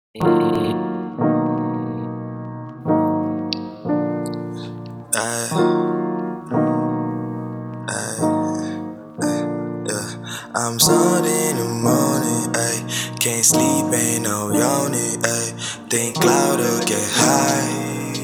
I'm zoned in the morning, ayy. Can't sleep, ain't no yawning, ayy. Think louder, get high.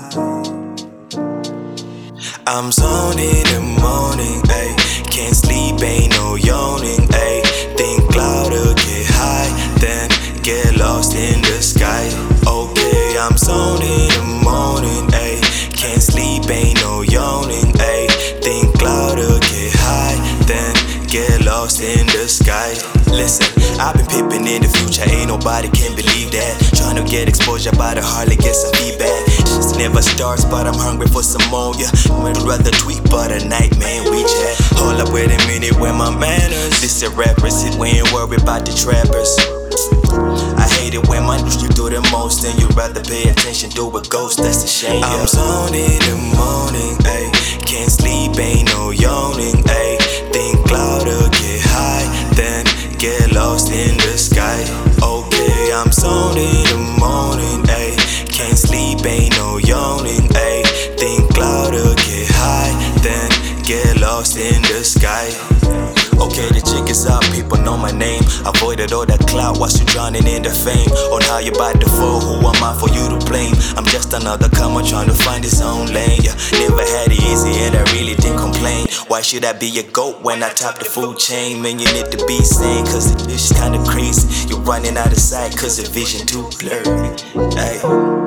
I'm zoned in the morning, ayy. Can't sleep, ain't no yawning, ayy. Think louder, get high, then get lost in the sky. Okay, I'm zoned in the morning, ayy. Can't sleep, ain't no yawning, ayy. Think louder, get high, then get lost in the sky. Listen, I've been pippin' in the future, ain't nobody can believe that. Tryna get exposure, but I hardly get some feedback. Shit never starts, but I'm hungry for some more, yeah. Would rather tweet, but a nightmare we chat. Hold up, wait a minute, where my manners? This a rappers, it we ain't worried about the trappers. I hate it when my you do the most, and you'd rather pay attention to a ghost, that's a shame. I'm zoned in the morning, ayy. Can't sleep, ain't no yawning, ayy. Think louder, get high, then get lost in the sky. Okay, I'm zoned in the morning, ayy. Can't sleep, ain't no yawning, ayy. Think louder, get high, then get lost in the sky. Okay, the jig is up, people know my name. Avoided all that clout whilst you drowning in the fame. On how you bout to fall, who am I for you to blame? I'm just another comer trying to find his own lane. Yeah, never had it easy and I really didn't complain. Why should I be a goat when I top the food chain? Man, you need to be sane, cause the dish is kinda crazy. You're running out of sight cause the vision too blurry. Ay.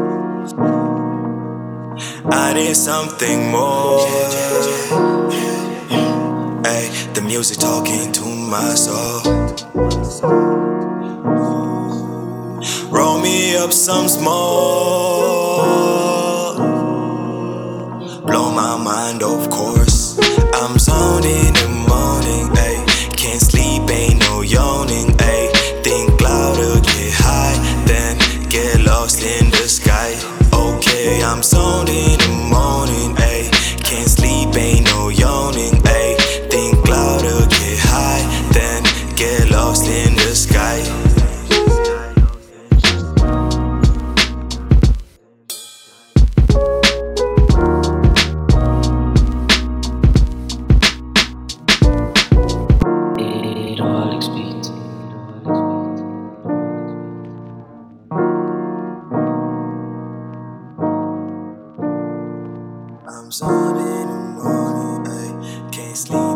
I need something more. Ay, the music talking to my soul. Roll me up some smoke. Blow my mind, of course. I'm zoned in the morning, ayy. Can't sleep, ain't no yawning, ayy. Think louder, get high, then get lost in the sky. Okay, I'm zoned in the morning, ayy. Can't sleep, ain't no yawning, ayy. Think louder, get high, then get lost in the sky. I'm zoned in the morning, ayy. Can't sleep.